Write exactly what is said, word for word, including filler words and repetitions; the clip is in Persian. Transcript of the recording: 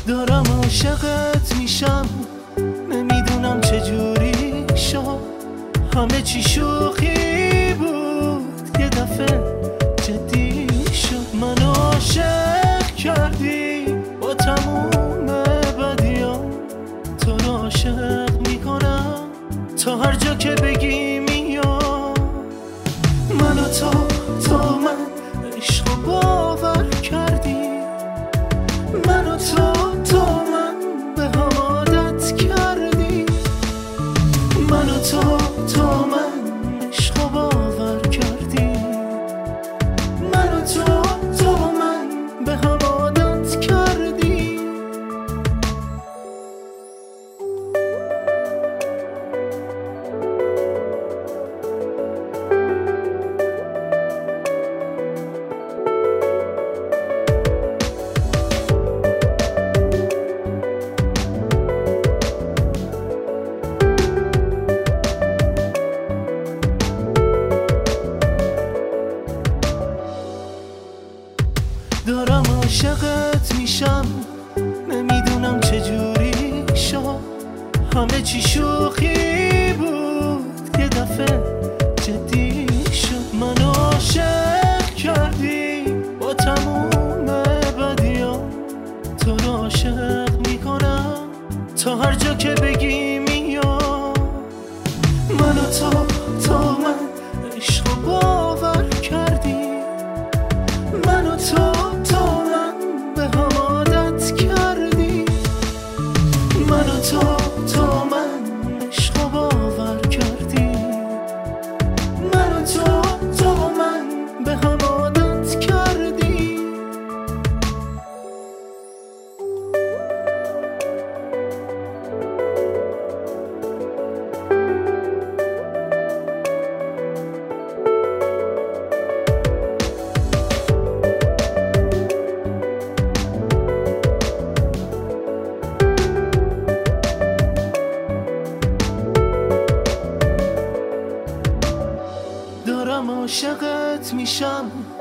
دارم عاشقت میشم، نمیدونم چجوری شد. همه چی شوخی بود، یه دفعه جدی شد. من عاشق کردی با تموم بدیام، تو رو عاشق میکنم تا هر جا که بگی میام. من و تو تو من عشق و باور کردی، من و تو تو من به هم عادت کردی. من و تو تو من عشق و باور کردی، من و تو تو من به هم عادت کردی. دارم عاشقت میشم، نمیدونم چجوری شد. همه چی شوخی بود، یه دفعه جدی شد. من عاشق کردی با تموم بدیام، تو رو عاشق میکنم تا هر جا که بگی میام. من و تو تو من عشق و باور کردی، من و تو تو من به هم عادت کردی. من و تو تو من عشق و باور کردی، من و تو تو من به هم عادت کردی. دارم عاشقت میشم،